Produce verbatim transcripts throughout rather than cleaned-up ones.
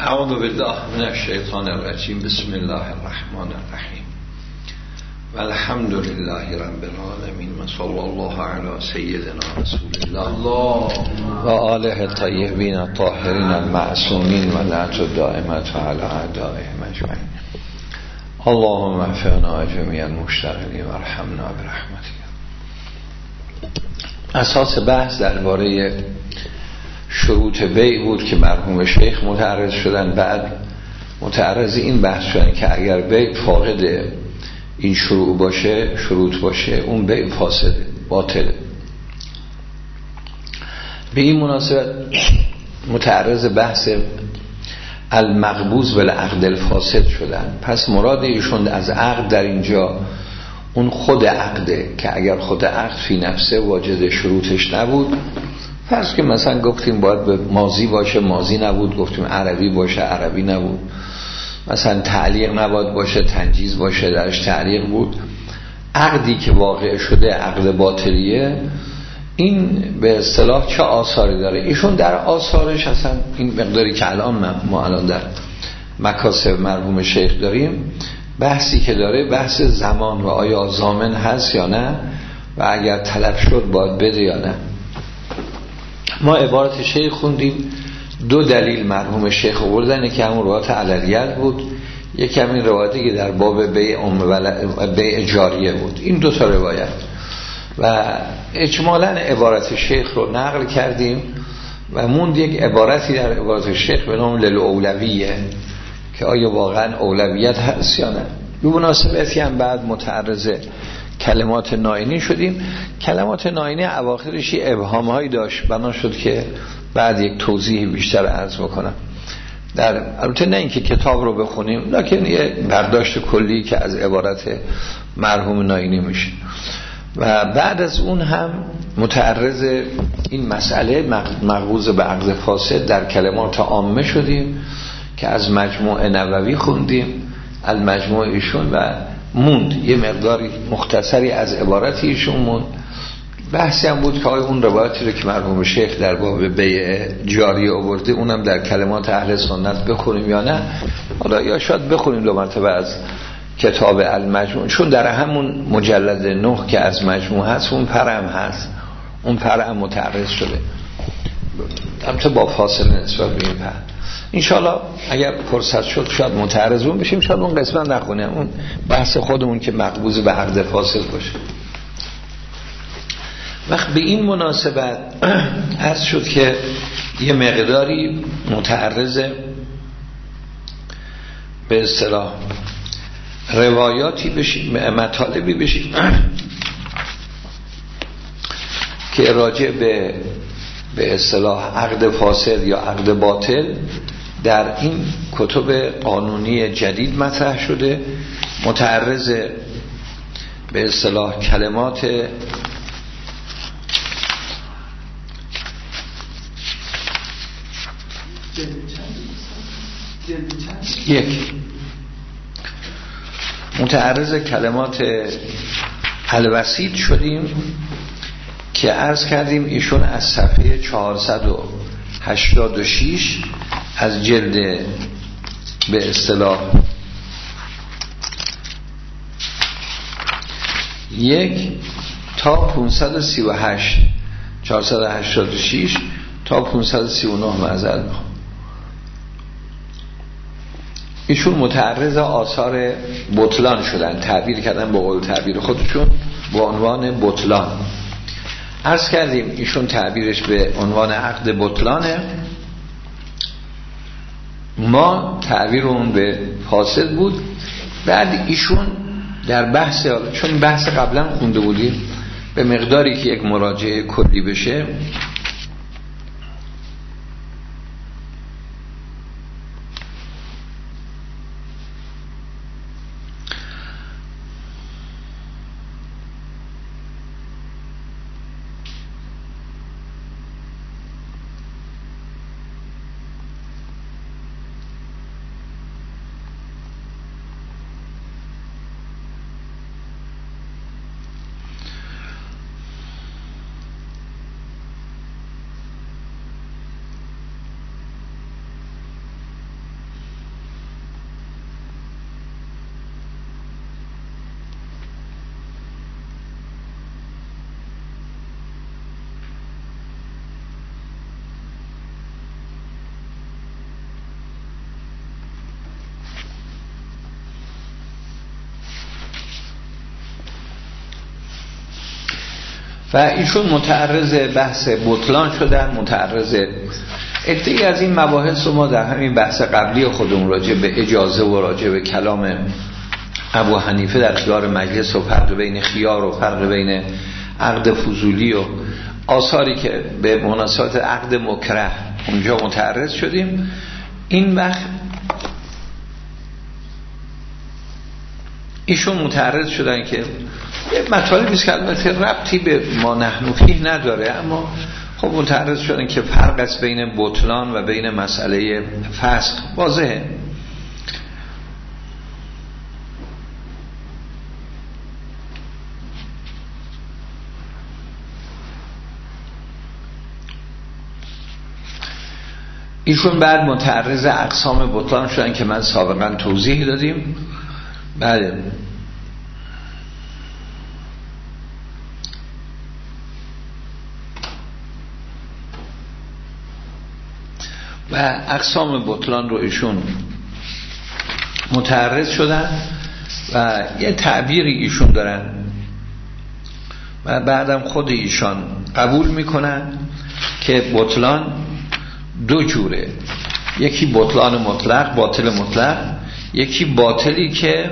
اعوذ بالله من الشیطان الرجیم. بسم الله الرحمن الرحیم و الحمد لله رب العالمین و صلی الله علی سیدنا رسول الله و آله الطیبین الطاهرین المعصومین و لعنت دائمة علی اعدائهم اجمعین. اللهم اغفرنا جمیع المشتغلین و ارحمنا برحمتک. اساس بحث درباره شروط بیع بود که مرحوم شیخ متعرض شدن. بعد متعرض این بحث شدن که اگر بیع فاقد این شروط باشه شروط باشه اون بیع فاسده، باطله. به این مناسبت متعرض بحث المقبوض بالعقد الفاسد شدن. پس مراد ایشون از عقد در اینجا اون خود عقده که اگر خود عقد فی نفسه واجد شروطش نبود، فرض که مثلا گفتیم باید به ماضی باشه، ماضی نبود، گفتیم عربی باشه، عربی نبود، مثلا تعلیق نباید باشه، تنجیز باشه، درش تعلیق بود، عقدی که واقع شده عقد باطلیه، این به اصطلاح چه آثاری داره؟ ایشون در آثارش اصلا این مقداری که الان ما الان در مکاسب مرحوم شیخ داریم، بحثی که داره بحث زمان و آیا ضامن هست یا نه و اگر طلب شد باید بده یا نه. ما عبارت شیخ خوندیم، دو دلیل مرحوم شیخ آوردن که همون روایت عللیت بود، یکی همین روایتی که در باب بیع ام بیع جاریه بود. این دو تا روایت و اجمالاً عبارت شیخ رو نقل کردیم و موند یک عبارتی در عبارت شیخ به نام للاولویه که آیا واقعا اولویت هست یا نه. به مناسبتی هم بعد متعرض کلمات ناینی شدیم. کلمات ناینی اواخرش ابهام هایی داشت، بنا شد که بعد یک توضیح بیشتر عرض بکنم. در البته نه اینکه کتاب رو بخونیم، لکن یه برداشت کلی که از عبارت مرحوم ناینی میشه. و بعد از اون هم متعرض این مسئله مقبوض به عقد فاسد در کلمات عامه شدیم که از مجموع نووی خوندیم، المجموع ایشون، و موند یه مقداری مختصری از عبارت ایشون موند. بحثی هم بود که آیا اون روایتی رو که مرحوم شیخ در باب بیع جاری آورده اونم در کلمات اهل سنت بخونیم یا نه. حالا یا شاید بخونیم دو مرتبه از کتاب المجموع، چون در همون مجلد نه که از مجموع هست اون پرم هست، اون پرم متعرض شده، البته با فاصله نسبت به این پر. انشالله اگر فرصت شد شاید متعرضون بشیم، شاید اون قسمت نخونیم، اون بحث خودمون که مقبوض به عقد فاسد باشه. وقت به این مناسبت عرض شد که یه مقداری متعرض به اصطلاح روایاتی بشیم، مطالبی بشیم که راجع به به اصطلاح عقد فاسد یا عقد باطل در این کتب قانونی جدید مطرح شده. متعرض به اصطلاح کلمات یک متعرض کلمات الوسیط شدیم که عرض کردیم ایشون از صفحه چهارصد و هشتاد و شش از جلد به اصطلاح یک تا پانصد و سی و هشت، چهارصد و هشتاد و شش تا پانصد و سی و نه معذرت میخوام، ایشون متعرض آثار بطلان شدن، تعبیر کردن با قول تعبیر خودشون با عنوان بطلان. عرض کردیم ایشون تعبیرش به عنوان عقد بطلانه، ما تعبیر اون به فاسد بود. بعد ایشون در بحث، چون بحث قبلا خونده بودیم، به مقداری که یک مراجعه کلی بشه و ایشون متعرض بحث بطلان شدن، متعرض عده‌ای از این مباحث رو ما در همین بحث قبلی خودمون راجع به اجازه و راجع به کلام ابو حنیفه در خیار مجلس و فرق بین خیار و فرق بین عقد فضولی و آثاری که به مناسبت عقد مکره اونجا متعرض شدیم. این وقت ایشون متعرض شدن که مطالبی است که البته ربطی به ما نحن فیه نداره، اما خب متعرض شدن که فرق است بین بطلان و بین مسئله فسخ. واضحه ایشون بعد متعرض اقسام بطلان شدن که من سابقا توضیح دادیم. بله و اقسام بطلان رو ایشون متعرض شدن و یه تعبیری ایشون دارن و بعدم خود ایشان قبول میکنن که بطلان دو جوره، یکی بطلان مطلق، باطل مطلق، یکی باطلی که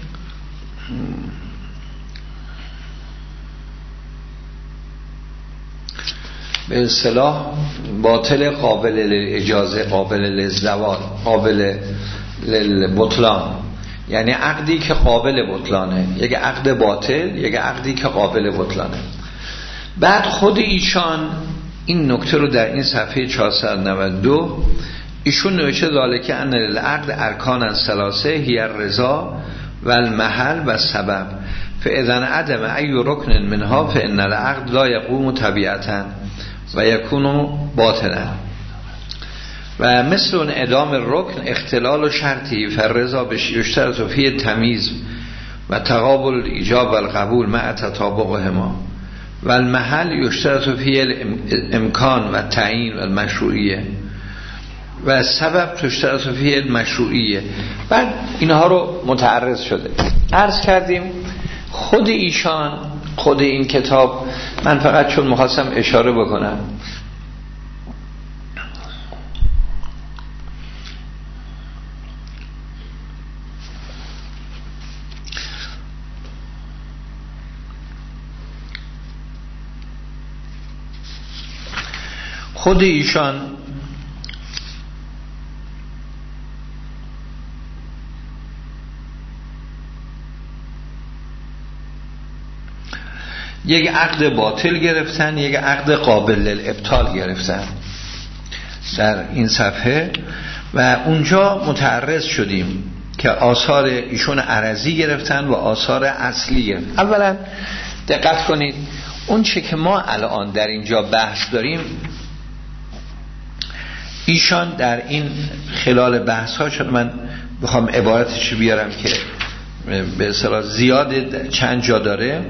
به اصطلاح باطل قابل اجازه، قابل للزوال، قابل للبطلان، یعنی عقدی که قابل بطلانه، یک عقد باطل، یک عقدی که قابل بطلانه. بعد خود ایشان این نکته رو در این صفحه چهارصد و نود و دو ایشون نوشته ذالک ان العقد ارکان ثلاثه هی الرضا و المحل و سبب فاذا عدم ای رکن منها فان العقد لا یقوم طبیعتا و یکون باطلا و مثل اون ادام رکن اختلال و شرطی فرضا به یشترط فی تمیز و تقابل ایجاب و القبول مع تطابقهما و المحل یشترط فی الامکان و تعیین و المشروعیه و سبب تشترط فی المشروعیه. بعد اینها رو متعرض شده. عرض کردیم خود ایشان، خود این کتاب، من فقط چون می‌خواستم اشاره بکنم خود ایشان یک عقد باطل گرفتن، یک عقد قابل للابطال گرفتن در این صفحه و اونجا متعرض شدیم که آثار ایشون عرضی گرفتن و آثار اصلی گرفتن. اولا دقت کنید اون چه که ما الان در اینجا بحث داریم ایشان در این خلال بحث ها، چون من بخوام عبارتش بیارم که به اصطلاح زیاد چند جا داره،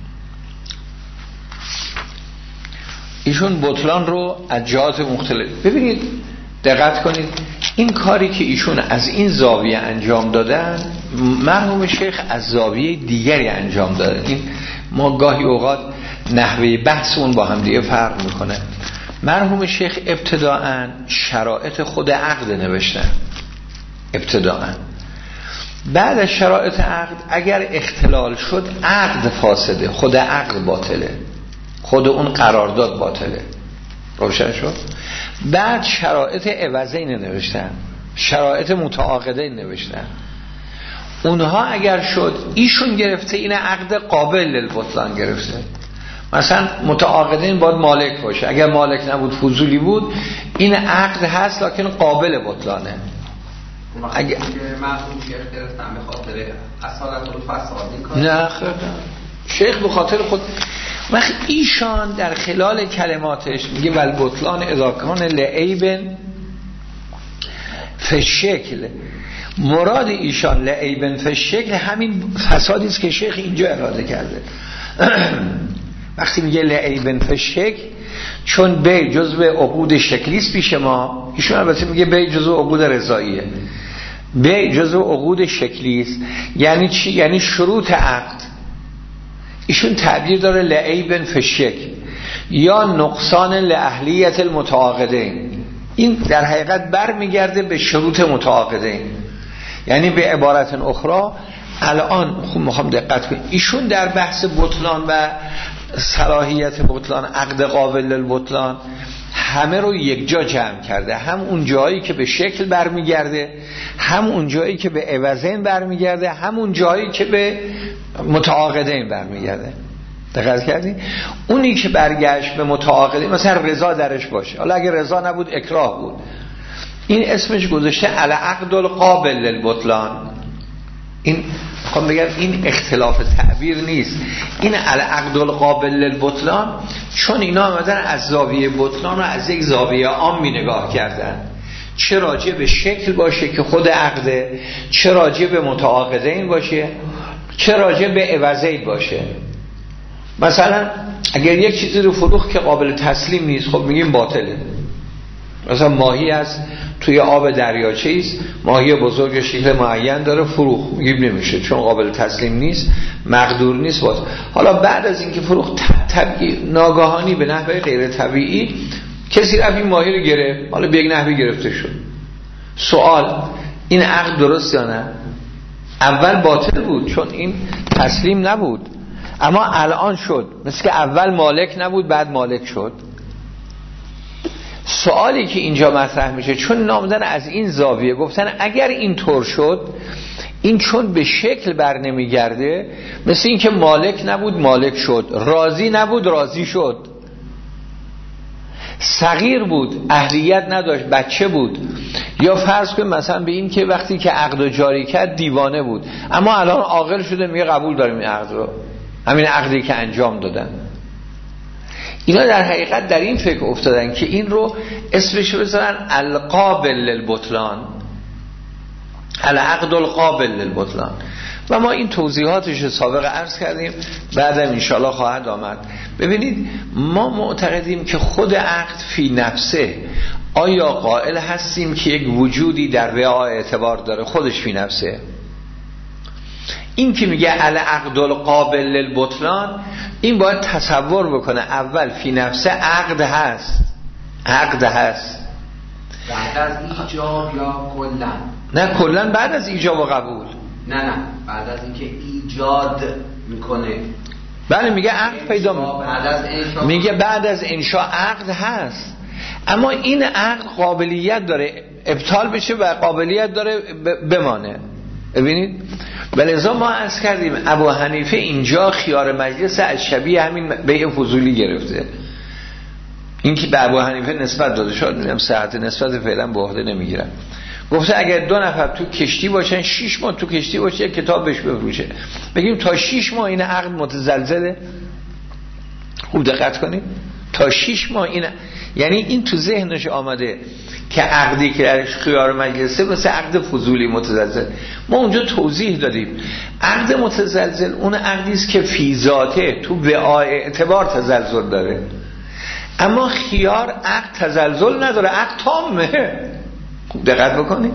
ایشون بطلان رو از جهات مختلف ببینید، دقت کنید این کاری که ایشون از این زاویه انجام دادن مرحوم شیخ از زاویه دیگری انجام دادن. این ما گاهی اوقات نحوه بحثمون با هم دیگه فرق میکنه. مرحوم شیخ ابتداءً شرایط خود عقد نوشتن ابتداءً، بعد از شرایط عقد اگر اختلال شد عقد فاسده، خود عقد باطله، خود اون قرارداد باطله. روشن شد؟ بعد شرایط عوضین نوشتن، شرایط متعاقدین نوشتن. اونها اگر شد ایشون گرفته این عقد قابل للبطلان گرفته. مثلا متعاقدین باید مالک باشه، اگر مالک نبود فضولی بود این عقد هست لکن قابل بطلانه. اگر مرحوم شیخ گرفتن به خاطر اصالت و فساد کار نه خیر شیخ به خاطر خود وقت ایشان در خلال کلماتش میگه ول بطلان اذا کان لعیب فی شکل، مراد ایشان لعیب فی شکل همین فسادی است که شیخ اینجا اراده کرده. وقتی میگه لعیب فی شکل چون بی جزء عقود شکلی است پیش ما، ایشون البته میگه بی جزء عقود رضاییه، بی جزء عقود شکلی است. یعنی چی؟ یعنی شروط عقد ایشون تعبیر داره لعیبن فشک یا نقصان لاهلیت المتعاقدین. این در حقیقت برمیگرده به شروط متعاقدین، یعنی به عبارت اخرى الان خوب میخوام دقت کنید، ایشون در بحث بطلان و صلاحیت بطلان، عقد قابل للبطلان، همه رو یک جا جمع کرده، هم اون جایی که به شکل برمیگرده، هم اون جایی که به عوضین برمیگرده، هم اون جایی که به متعاقدین برمیگرده. دقت کردین؟ اونی که برگشت به متعاقدین مثلا رضا درش باشه، حالا اگه رضا نبود اکراه بود، این اسمش گذاشته العقد القابل للبطلان. این میخوام بگم این اختلاف تعبیر نیست، این العقد القابل للبطلان، چون اینا آمدن از زاویه بطلان رو از یک زاویه عام می نگاه کردن، چه راجع به شکل باشه که خود عقده، چه راجع به متعاقدین باشه، چه راجع به عوضین باشه. مثلا اگر یک چیزی رو فروخت که قابل تسلیم نیست، خب میگیم باطله. مثلا ماهی هست توی آب دریاچه است، ماهی بزرگ شکل معین داره، فروخت، میگیم نمیشه چون قابل تسلیم نیست، مقدور نیست. باز حالا بعد از اینکه فروخت طبیعی ناگهانی به نحوه غیر طبیعی کسی رفت این ماهی رو گرفت، حالا به یک نحوی گرفته شد. سوال این عقد درست یا نه؟ اول باطل بود چون این تسلیم نبود، اما الان شد، مثل که اول مالک نبود بعد مالک شد. سوالی که اینجا مطرح میشه، چون نامدن از این زاویه گفتن اگر این طور شد، این چون به شکل بر نمیگرده، مثل این که مالک نبود مالک شد، راضی نبود راضی شد، صغیر بود اهلیت نداشت بچه بود، یا فرض کن مثلا به این که وقتی که عقد جاری کرد دیوانه بود، اما الان عاقل شده میگه قبول داریم این عقد رو، همین عقدی که انجام دادن. اینا در حقیقت در این فکر افتادن که این رو اسمش رو بذارن القابل للبطلان، العقد القابل للبطلان. و ما این توضیحاتش رو سابق عرض کردیم، بعدم انشاءالله خواهد آمد. ببینید ما معتقدیم که خود عقد فی نفسه، آیا قائل هستیم که یک وجودی در وعاء اعتبار داره خودش فی نفسه؟ این که میگه العقد القابل للبطلان، این باید تصور بکنه اول فی نفسه عقد هست، عقد هست بعد از ایجاب یا کلن؟ نه کلن بعد از ایجاب و قبول. نه نه بعد از اینکه ایجاد میکنه. بله میگه عقد پیدا میکنه، میگه بعد از انشاء عقد هست، اما این عقد قابلیت داره ابطال بشه و قابلیت داره بمانه. ببینید ولذا ما عرض کردیم ابو حنیفه اینجا خیار مجلس از شبیه همین بیع فضولی گرفته. این که به ابو حنیفه نسبت داده شد، میگم صحت نسبت فعلا به عهده نمیگیرم، گفته اگر دو نفر تو کشتی باشن، شش ماه تو کشتی باشه، کتاب بهش بفروشه، بگیم تا شش ماه این عقد متزلزله. خوب دقت کنید، تا شش ماه این، یعنی این تو ذهنش آمده که عقدی که درش خیار مجلسه مثل عقد فضولی متزلزل. ما اونجا توضیح دادیم عقد متزلزل اون عقدی است که فی ذاته تو وعاء اعتبار تزلزل داره، اما خیار عقد تزلزل نداره، عقد تامه. خوب دقت بکنید،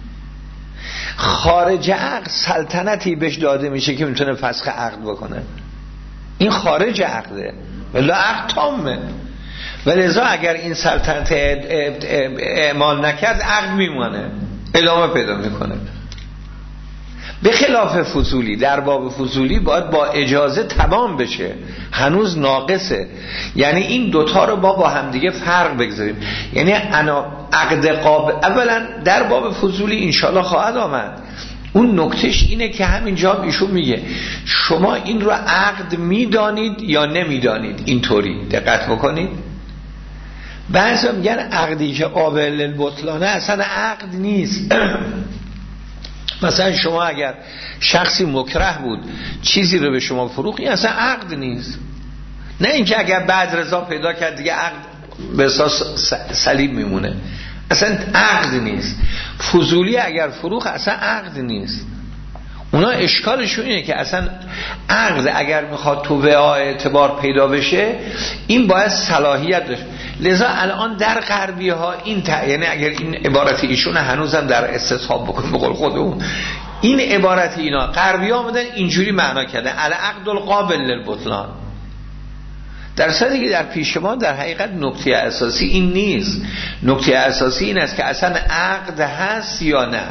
خارج عقد سلطنتی بهش داده میشه که میتونه فسخ عقد بکنه، این خارج عقده ولی عقد تامه. ولذا اگر این سلطنت اعمال نکرد عقد میمونه، ادامه پیدا میکنه. به خلاف فضولی، در باب فضولی باید با اجازه تمام بشه، هنوز ناقصه. یعنی این دوتا رو با با همدیگه فرق بگذاریم. یعنی انا عقد قابل، اولا در باب فضولی انشالله خواهد آمد، اون نکتهش اینه که همینجا ایشون میگه شما این رو عقد میدانید یا نمیدانید. اینطوری دقت بکنید، بعضی میگن عقدی که قابل للبطلانه اصلا عقد نیست. مثلا شما اگر شخصی مکره بود چیزی رو به شما فروخت، این اصلا عقد نیست. نه اینکه اگر بعد رضا پیدا کرد دیگه عقد به اساس سلیم میمونه، اصلا عقد نیست. فضولی اگر فروخت اصلا عقد نیست. اونا اشکالشون اینه که اصلا عقد اگر میخواد تو وعاء اعتبار پیدا بشه این باید صلاحیت داشت. لذا الان در غربی ها این تا... یعنی اگر این عبارت ایشون هنوزم در استصحاب بکن به قول خودمون، این عبارت اینا غربی آمدن اینجوری معنا کردن العقد القابل للبطلان، در صورتی که در پیش ما در حقیقت نکته اساسی این نیست. نکته اساسی این است که اصلا عقد هست یا نه.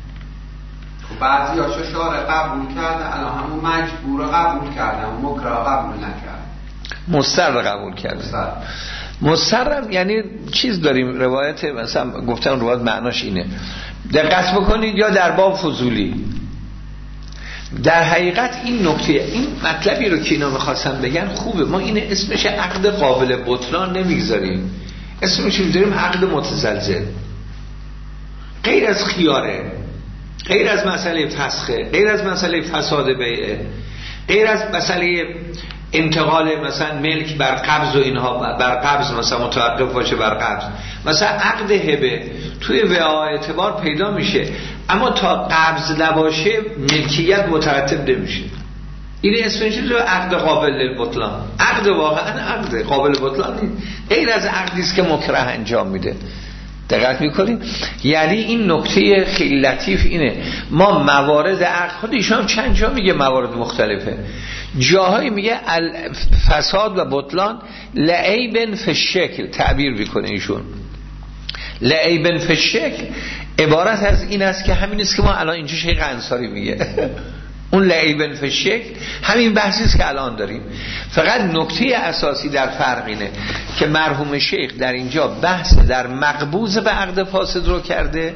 بعضی هاشو شارع قبول کرده، الان همون مجبور قبول کردن، مکره قبول نکرد، مستر قبول کرده. مستر مستر یعنی چیز داریم روایت مثلا گفتم روایت معناش اینه، دقت بکنید، یا در باب فضولی. در حقیقت این نکته، این مطلبی رو که اینا می‌خواستن بگن خوبه، ما این اسمش عقد قابل بطلان نمیگذاریم، اسمش میذاریم عقد متزلزل، غیر از خیاره، غیر از مسئله فسخه، غیر از مسئله فساد بیعه، غیر از مسئله انتقال مثلا ملک بر قبض و اینها، بر قبض مثلا متوقف باشه بر قبض. مثلا عقد هبه توی وعا اعتبار پیدا میشه، اما تا قبض نباشه ملکیت مترتب نمیشه. این اسمش چیه؟ عقد قابل للبطلان. عقد واقعا عقد قابل بطلان نیست، غیر از عقدی است که مکره انجام میده. دقت میکنیم؟ یعنی این نکته خیلی لطیف اینه، ما موارد عقد، خود ایشون چند جا میگه موارد مختلفه، جاهایی میگه فساد و بطلان لعیبن فی الشکل، تعبیر میکنه ایشون لعیبن فی الشکل، عبارت از این است که همین است که ما الان اینجا شیخ انصاری میگه اون لعیبن فی الشکل همین بحثی است که الان داریم. فقط نکته اساسی در فرق اینه که مرحوم شیخ در اینجا بحث در مقبوض به عقد فاسد رو کرده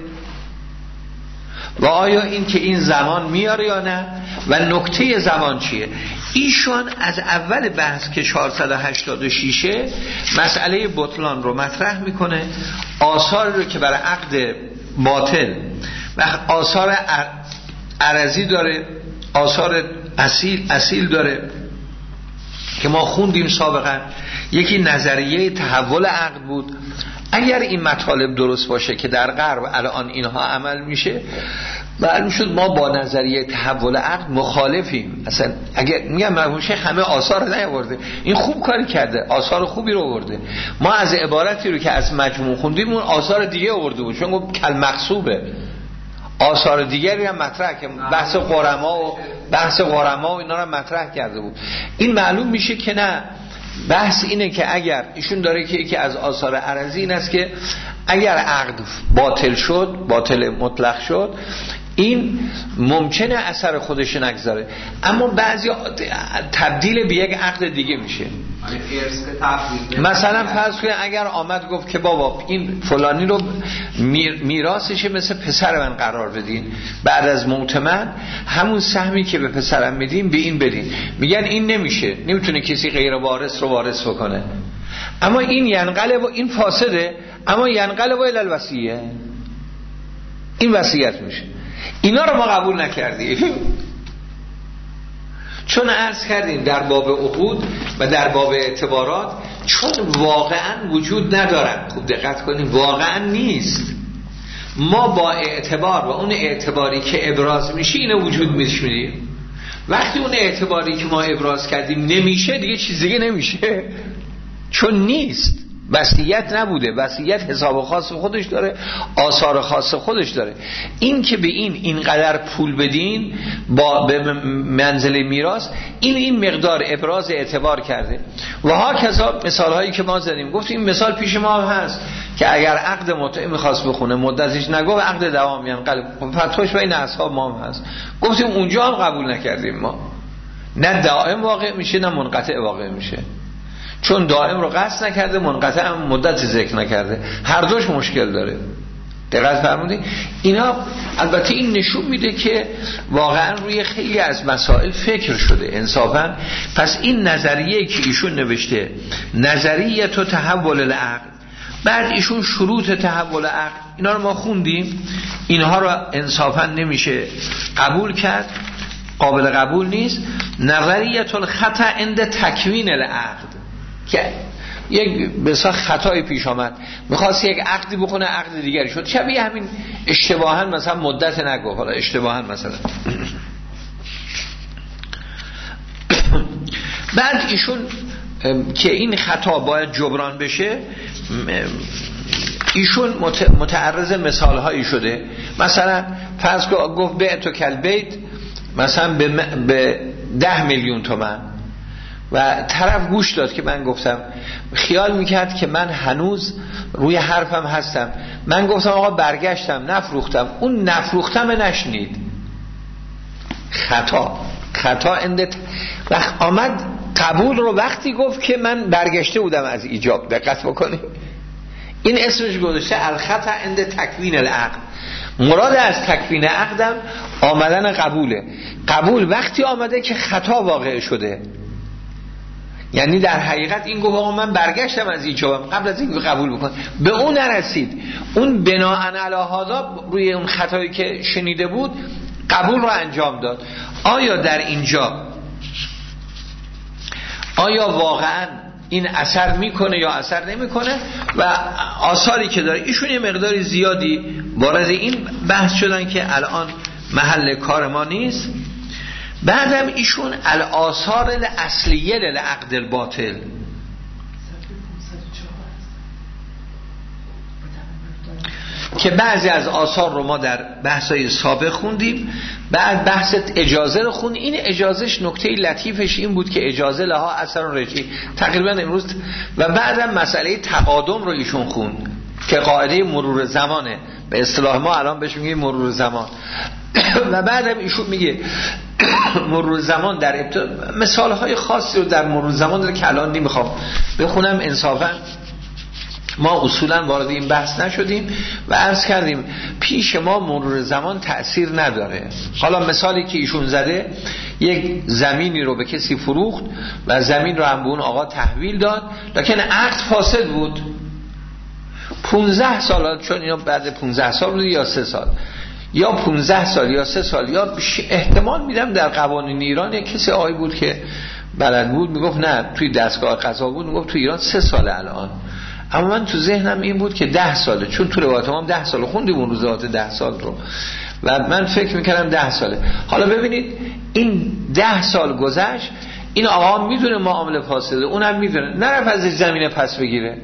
و آیا این که این زمان میاره یا نه، و نکته زمان چیه. ایشون از اول بحث که چهارصد و هشتاد و شش مسئله بطلان رو مطرح میکنه، آثار رو که برای عقد باطل و آثار عرضی داره، آثار اصیل اصیل داره که ما خوندیم سابقا. یکی نظریه تحول عقد بود. اگر این مطالب درست باشه که در غرب الان اینها عمل میشه، معلوم شد ما با نظریه تحول عقد مخالفیم. اصلا اگر میگم مرحوم شیخ همه آثار رو نیاورده، این خوب کاری کرده، آثار خوبی رو آورده. ما از عبارتی رو که از مجموع خوندیم اون آثار دیگه آورده بود، چون گفت کل مقصوبه، آثار دیگری هم مطرح که بحث قرما و بحث قرما و اینا رو مطرح کرده بود. این معلوم میشه که نه، بحث اینه که اگر ایشون داره که یکی از آثار عرضی این است که اگر عقد باطل شد، باطل مطلق شد، این ممکنه اثر خودش نگذاره، اما بعضی تبدیل به یک عقد دیگه میشه. مثلا فرض کنید اگر آمد گفت که بابا این فلانی رو میراثش مثل پسر من قرار بدین، بعد از موت من همون سهمی که به پسرم میدین به این بدین، میگن این نمیشه، نمیتونه کسی غیر وارث رو وارث بکنه، اما این ینقلب و این فاسده، اما ینقلب و الالوصیه، این وصیت میشه. اینا رو ما قبول نکردیم، چون عرض کردیم در باب عقود و در باب اعتبارات چون واقعا وجود ندارن. خوب دقت کنیم، واقعا نیست. ما با اعتبار و اون اعتباری که ابراز میشه اینو وجود میشمریم. وقتی اون اعتباری که ما ابراز کردیم نمیشه، دیگه چیز دیگه نمیشه، چون نیست. وصیت نبوده، وصیت حساب خاص خودش داره، آثار خاص خودش داره. این که به این اینقدر پول بدین با به منزله میراث، این این مقدار ابراز اعتبار کرده. و ها کذا مثال هایی که ما زدیم، گفتیم این مثال پیش ما هست که اگر عقد متعه میخواست بخونه مدتش نگو عقد دوام ینقلب، فتوش بین اصحاب ما هم هست، گفتیم اونجا هم قبول نکردیم ما، نه دائم واقع میشه نه منقطع واقع میشه، چون دائم رو قصد نکرده، منقطع هم مدت ذکر نکرده، هر دوش مشکل داره. دقت فرمودید؟ اینا البته این نشون میده که واقعا روی خیلی از مسائل فکر شده انصافا. پس این نظریه که ایشون نوشته نظریه تو تحول العقل، بعد ایشون شروط تحول عقل، اینا رو ما خوندیم، اینها رو انصافا نمیشه قبول کرد، قابل قبول نیست. نظریه الخطا عند تکوین العقد، که یک بسیار خطایی پیش آمد، میخواست یک عقدی بکنه عقد دیگری شد، شبیه همین اشتباهاً مثلا مدت نگو، حالا اشتباهاً مثلا بعد ایشون که این خطا باید جبران بشه، ایشون متعرض مثال هایی شده، مثلا فرض گفت به تو کل بیت مثلا به, به ده میلیون تومان و طرف گوش داد که من گفتم، خیال میکرد که من هنوز روی حرفم هستم، من گفتم آقا برگشتم نفروختم، اون نفروختم نشنید. خطا خطا اندت وقت آمد قبول رو وقتی گفت که من برگشته بودم از ایجاب. دقت بکنید این اسمش گذاشته الخطا عند تکوین العقد. مراد از تکوین عقدم آمدن قبوله. قبول وقتی آمده که خطا واقع شده، یعنی در حقیقت این گفت آقا من برگشتم از ایجابم قبل از اینکه قبول بکن، به اون نرسید، اون بناءً علی هذا روی اون خطایی که شنیده بود قبول رو انجام داد. آیا در اینجا آیا واقعا این اثر میکنه یا اثر نمیکنه؟ و آثاری که داره ایشون یه مقداری زیادی وارد این بحث شدن که الان محل کار ما نیست. بعدم ایشون الآثار الاصلیه للعقد الباطل که بعضی از آثار رو ما در بحثای سابق خوندیم. بعد بحث اجازه رو خوند. این اجازهش نکته لطیفش این بود که اجازه لها اثر رجعی تقریبا امروز. و بعدم مسئله تقادم رو ایشون خوند که قاعده مرور زمانه، به اصطلاح ما الان بهش میگیم مرور زمان. و بعدم ایشون میگه مرور زمان در ابتدا مثال های خاصی رو در مرور زمان داره که الان نمیخوام بخونم، انصافا ما اصولا وارد این بحث نشدیم و عرض کردیم پیش ما مرور زمان تأثیر نداره. حالا مثالی که ایشون زده، یک زمینی رو به کسی فروخت و زمین رو هم به اون آقا تحویل داد، لکن عقد فاسد بود. پونزده سال، چون اینا بعد پونزده سال بود یا سه سال یا پونزده سال یا سه سال یا احتمال میدم در قوانین ایران یک کسی آقایی بود که بلد بود میگفت نه توی دستگاه قضا بود میگفت توی ایران سه ساله الان، اما من تو ذهنم این بود که ده ساله، چون تو روایات ما ده ساله خوندیم اون روزات ده سال رو و من فکر میکردم ده ساله. حالا ببینید این ده سال گذشت، این آقا میدونه معامله فاسده، اونم میدونه، نرفت از زمین پس بگیره،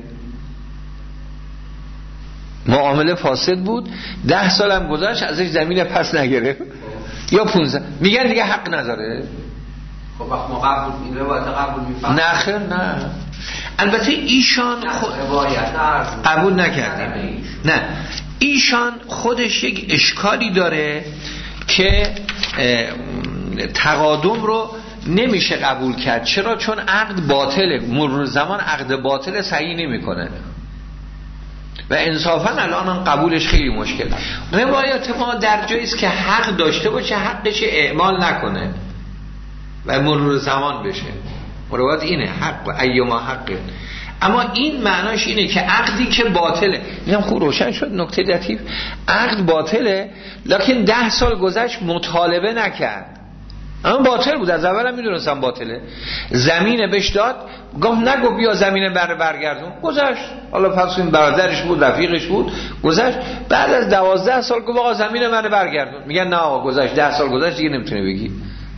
معامله فاسد بود، ده سالم گذشت ازش زمین پس نگیره یا پونزده، میگن دیگه حق نداره. خب وقت ما قبول این روایت قبول میفهم؟ نه خیر نه. البته ایشان خود قبول نکردیم. نه ایشان خودش یک اشکالی داره که تقادم رو نمیشه قبول کرد. چرا؟ چون عقد باطله، مرور زمان عقد باطل صحیح نمیکنه و انصافا الان قبولش خیلی مشکل. روایات ما در جایی است که حق داشته باشه حقش اعمال نکنه و مرور زمان بشه. روایت اینه حق ایما حق. اما این معناش اینه که عقدی که باطله، اینم خوب روشن شد نکته لطیف، عقد باطله لکن ده سال گذشت مطالبه نکرد، اما باطل بود، از اول هم میدونستم باطله، زمین بهش داد، گفت نگو بیا زمین بر برگردون، گذشت. حالا پس این برادرش بود رفیقش بود، گذشت. بعد از دوازده سال گفت آقا زمین من برگردون، میگن نه آقا گذشت، ده سال گذشت دیگه نمیتونه بگی.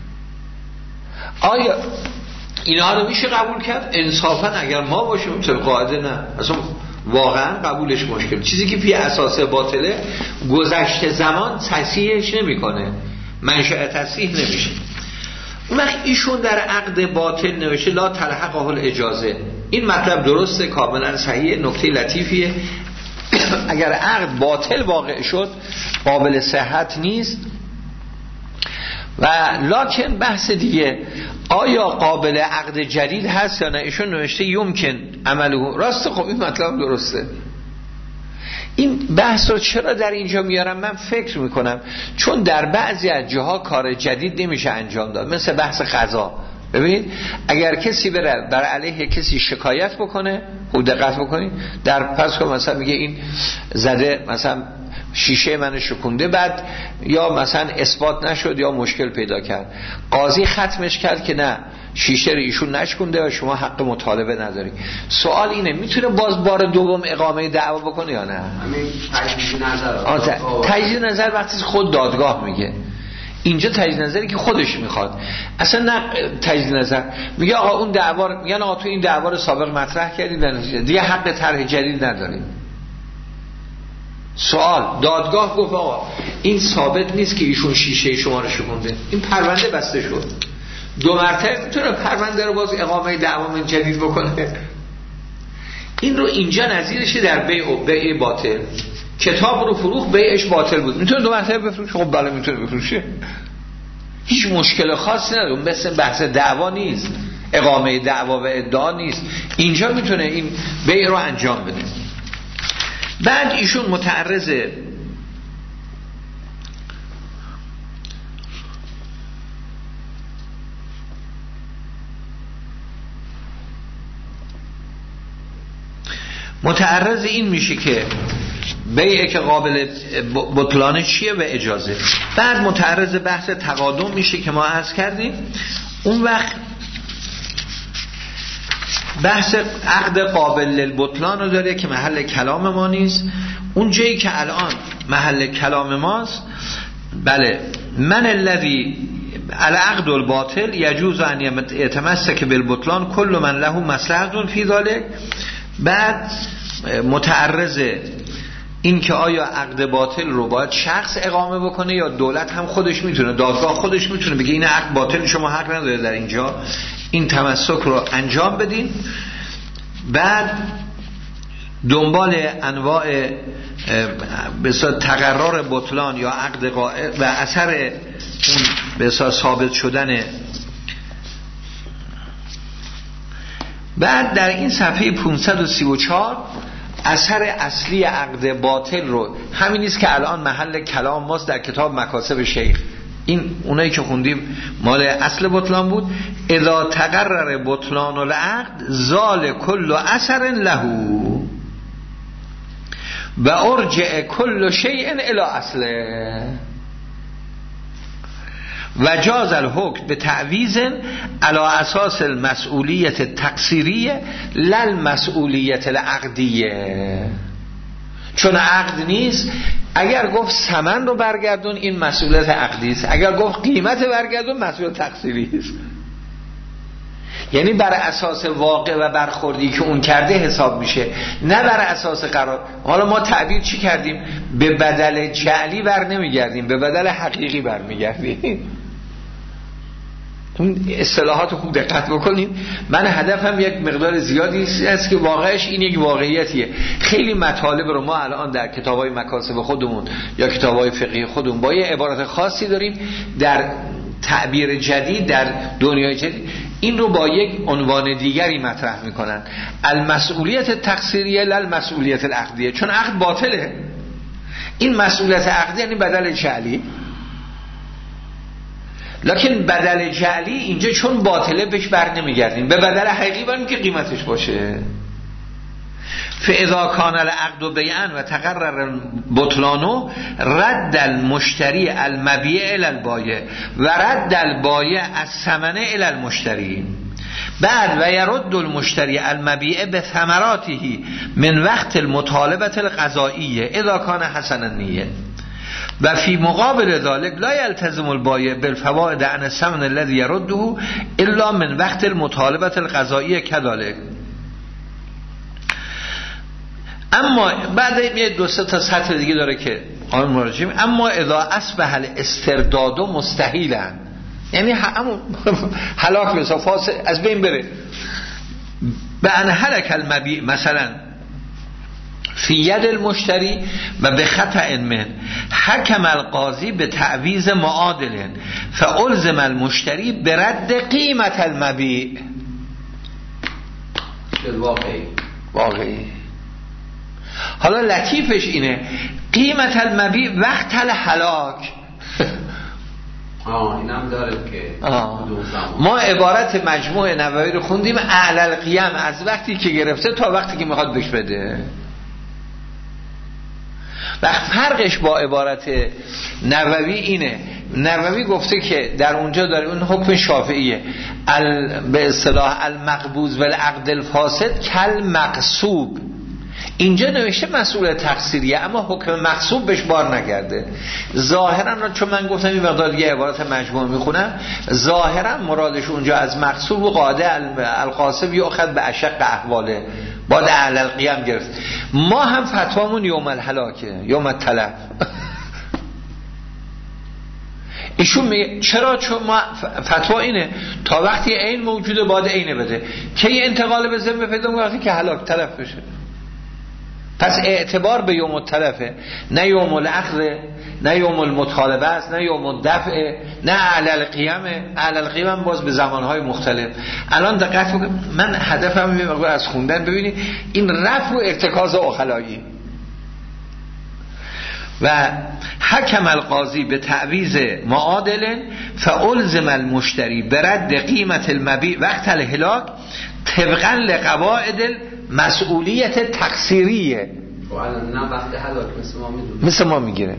آیا اینا رو میشه قبول کرد؟ انصافا اگر ما باشیم طبق قاعده نه، اصلا واقعا قبولش مشکل. چیزی که پی اساس باطله گذشته زمان تصحیحش نمیکنه، منشأ تصحیح نمیشه. اون وقت ایشون در عقد باطل نوشته لا تلحقه الاجازه. این مطلب درسته، کاملا صحیحه، نکته لطیفیه. اگر عقد باطل واقع شد قابل صحت نیست. و لکن بحث دیگه، آیا قابل عقد جدید هست یا نه؟ ایشون نوشته یمکن عمله. راست، خب این مطلب درسته. این بحث رو چرا در اینجا میارم؟ من فکر میکنم چون در بعضی از جاها کار جدید نمیشه انجام داد، مثل بحث قضا. ببینید اگر کسی بره بر علیه کسی شکایت بکنه، خوب دقت بکنید، در پس که مثلا میگه این زده مثلا شیشه من شکونده، بعد یا مثلا اثبات نشد یا مشکل پیدا کرد، قاضی ختمش کرد که نه شیشه رو ایشون نشکونده و شما حق مطالبه نداری. سوال اینه میتونه باز بار دوم اقامه دعوا بکنه یا نه؟ تجدید نظر. تجدید نظر وقتی خود دادگاه میگه، اینجا تجدید نظری که خودش میخواد، اصلا نه تجدید نظر. میگه آقا اون دعوا، میگن آقا تو این دعوا رو سابق مطرح کردید دیگه حق طرح جدید ندارید. سوال دادگاه گفت آقا این ثابت نیست که ایشون شیشه شما رو شکونده، این پرونده بسته شد، دو مرتبه میتونه پرونده رو باز اقامه دعوا من جدید بکنه. این رو اینجا نظیرشه در بیع و بیع باطل، کتاب رو فروخت بیعش باطل بود، میتونه دو مرتبه بفروشه. خب بله میتونه بفروشه، هیچ مشکل خاصی نداره، مثل بحث دعوا نیست، اقامه دعوا و ادعا نیست، اینجا میتونه این بیع رو انجام بده. بعد ایشون متعرض متعرض این میشه که بیعه که قابل بطلان چیه و اجازه. بعد متعرض بحث تقادم میشه که ما عرض کردیم. اون وقت بحث عقد قابل للبطلان رو داره که محل کلام ما نیست. اون جایی که الان محل کلام ماست، بله، من الذی العقد الباطل یجوز ان یتمسک بالبطلان کل من له مصلحة فی ذلک. بعد متعرض این که آیا عقد باطل رو باید شخص اقامه بکنه یا دولت هم خودش میتونه، دادگاه خودش میتونه بگه این عقد باطل، شما حق نداره در اینجا این تمسک رو انجام بدین. بعد دنبال انواع بسیار تقرار بطلان یا عقد قائل و اثر اون بسیار ثابت شدن. بعد در این صفحه پانصد و سی و چهار اثر اصلی عقد باطل رو، همین نیست که الان محل کلام ماست در کتاب مکاسب شیخ، این اونایی که خوندیم مال اصل بطلان بود. اذا تقرر بطلان العقد زال کل اثر له و ارجع کل شیء الی اصله و جاز الحکم به تعویض علی اساس المسئولیت التقصیریه لل مسئولیت العقدیه. چون عقد نیست، اگر گفت ثمن رو برگردون این مسئولیت عقدی است، اگر گفت قیمت برگردون مسئولیت تقصیری است. یعنی بر اساس واقع و برخوردی که اون کرده حساب میشه، نه بر اساس قرار. حالا ما تعبیر چی کردیم؟ به بدل جعلی بر نمیگردیم، به بدل حقیقی بر میگردیم. اون اصطلاحات خوب دقت بکنید. من هدفم یک مقدار زیادی است که واقعش این یک واقعیتیه. خیلی مطالب رو ما الان در کتاب‌های مکاسب خودمون یا کتاب‌های فقهی خودمون با یه عبارت خاصی داریم، در تعبیر جدید در دنیای جدید این رو با یک عنوان دیگری مطرح میکنن، المسئولیت تقصیریه للمسئولیت العقدیه. چون عقد باطله، این مسئولیت عقدی یعنی بدل جعلی، لکن بدل جعلی اینجا چون باطله بهش بر نمیگردیم، به بدل حقیقی بریم که قیمتش باشه. فاذا کان العقد بیعا و تقرر بطلانو رد المشتری المبیع الی البایع و رد البایع الثمن الی المشتری. بعد و یرد المشتری المبیع به ثمراته من وقت المطالبه القضائیه اذا کان حسن النیه و فی مقابل ذلك لا یلتزم البایع بالفوائد عن الثمن الذي يرده الا من وقت المطالبه القضائیه كذلك. اما بعد یه دو سه تا سطر دیگه داره که آن مراجعیم. اما اذا اصبح الاسترداد مستحیلا، یعنی همون هلاک بسا فاسد از بین بره، به ان هلک المبیع مثلا فی ید المشتری و به خطأ من حکم القاضی به تعویض معادل فالزم المشتری به رد قیمت المبیع. واقعی واقعی حالا لطیفش اینه قیمت المبیع وقت الهلاک. آه اینم داره که آه. ما عبارت مجموع نووی رو خوندیم اعلی القیم، از وقتی که گرفته تا وقتی که میخواد بهش بده. وقت فرقش با عبارت نووی اینه، نووی گفته که در اونجا داره اون حکم شافعیه ال... به اصطلاح المقبوض و العقد الفاسد کل مقصوب. اینجا نوشته مسئول تقصیریه اما حکم مقصوب بهش بار نگرده. ظاهرا چون من گفتم این مقدار دیگه عبارت مجموع میخونم، ظاهرا مرادش اونجا از مقصوب و قاعده القاسب یؤخذ به اشق احواله بعد اعلی القیام گرفت. ما هم فتوامون یوم الهلاکه، یوم التلف. ایشون میگه چرا؟ چون ما فتوا اینه تا وقتی عین موجوده باید عین بده، که انتقال به ذمه پیدا وقتی که هلاک تلف بشه. پس اعتبار به یوم التلفه، نه یوم الاخذ، نه یوم المطالبه است، نه یوم الدفع، نه اعلی القیامه. اعلی القیام باز به زمانهای مختلف. الان دقت کنید، من هدفم اینه از خوندن ببینید این رفع و ارتکاز عقلایی. و حکم القاضی به تعویض معادل فالزم المشتری برد قیمت المبیع وقت الهلاک طبقا لقواعد مسئولیت تقصیریه. نه وقت هلاک مثل ما میدونه، مثل ما میگیره.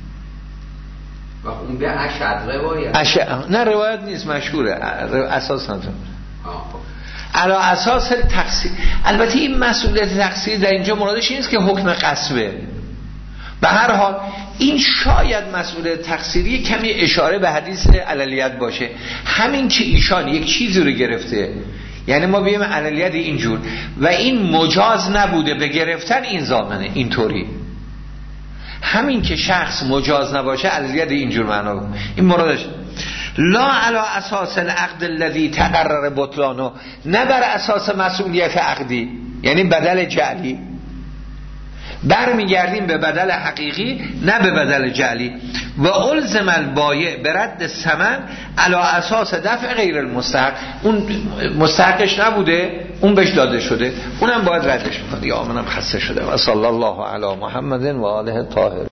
و اون به اشد روایت اشد نه روایت نیست، مشهوره اساسا علی اساس تقصیر. البته این مسئولیت تقصیر در اینجا مرادش نیست که حکم قصبه. به هر حال این شاید مسئولیت تقصیری کمی اشاره به حدیث علیلیت باشه. همین که ایشان یک چیزی رو گرفته، یعنی ما بیم علیلیت اینجور و این مجاز نبوده به گرفتن این زامنه اینطوری، همین که شخص مجاز نباشه علیلیت اینجور معنا، این مرادش. لا علی اساس العقد الذی تقرر بطلانه، نه بر اساس مسئولیت عقدی یعنی بدل جعلی، برمیگردیم به بدل حقیقی نه به بدل جعلی. و الزم البایع برد ثمن علی اساس دفع غیر المستحق، اون مستحقش نبوده اون بهش داده شده، اونم باید ردش بکنه. یا منم خسته شده. و صلی الله علی محمد و آله الطاهرین.